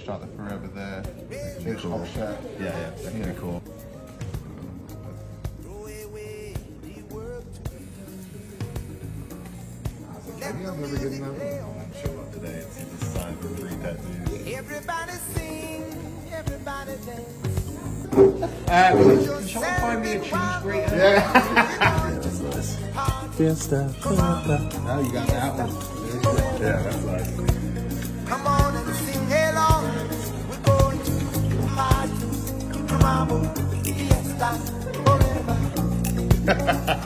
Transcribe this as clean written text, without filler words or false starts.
like the forever there. This whole shirt. Yeah, that's pretty cool. Maybe I'm never getting that. Show up today and see the sign for 3 tattoos. Everybody sing, everybody dance. Shall I find me a cheese grater? Yeah, that's nice. Fiesta. Oh, you got that one. Yeah, that's nice. Come on and sing along. We're going to party. Come on, fiesta forever.